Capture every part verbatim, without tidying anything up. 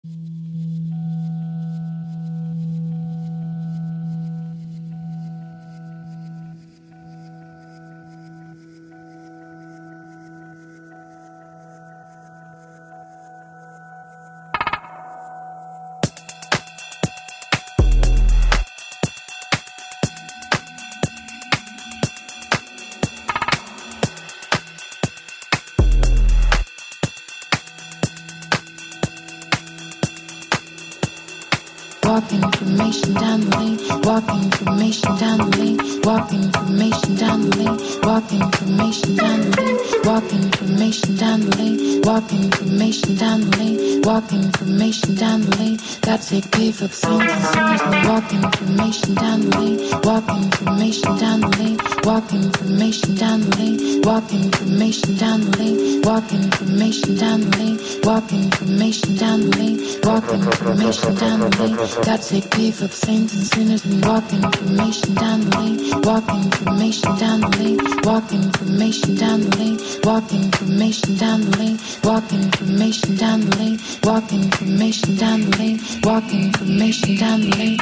Walking information down the lane, walking information down the lane, walking information down the lane, walking information down the lane, walking information down the lane, walking information down the lane, walking information down the lane. That's a give up sentence. Walking information down the lane, walking information down the lane, walking information down the lane, walking information down the lane, walking information down the lane, walking information down the lane, walking information down the lane. That's a give up saints and sinners and walking information down the lane, walking information down the lane, walking information down the lane, walking information down the lane, walking information down the lane, walking information down the lane, walking information down the lane.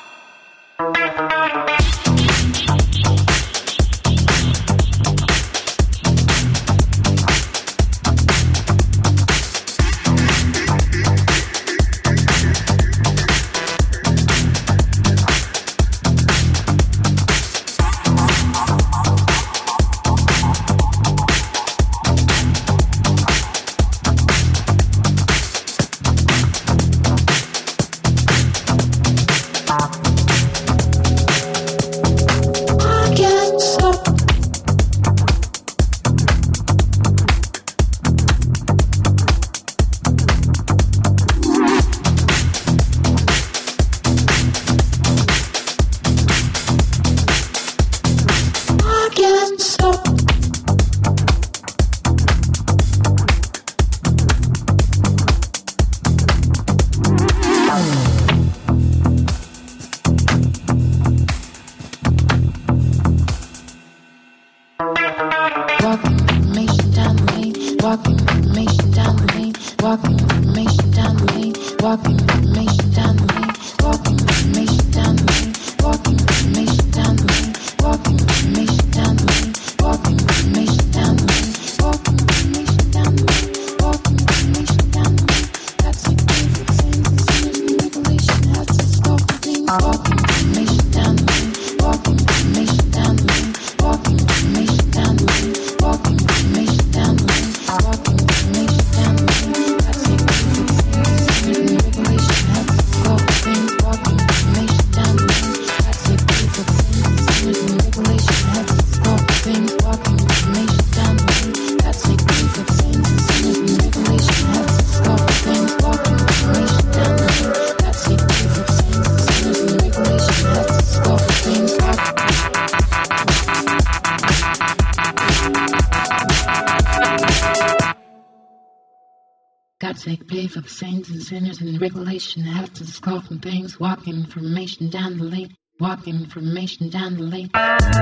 Pave of saints and sinners and regulation have to score from things. Walking information down the lane, walking information down the lane.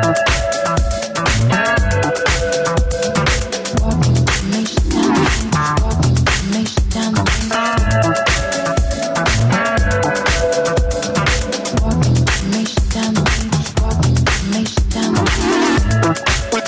Walking information down the lane, walking information down the lane. Walking information down the lane, walking information down the lane.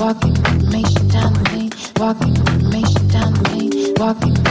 walking information down the lane, walking information down the lane, walking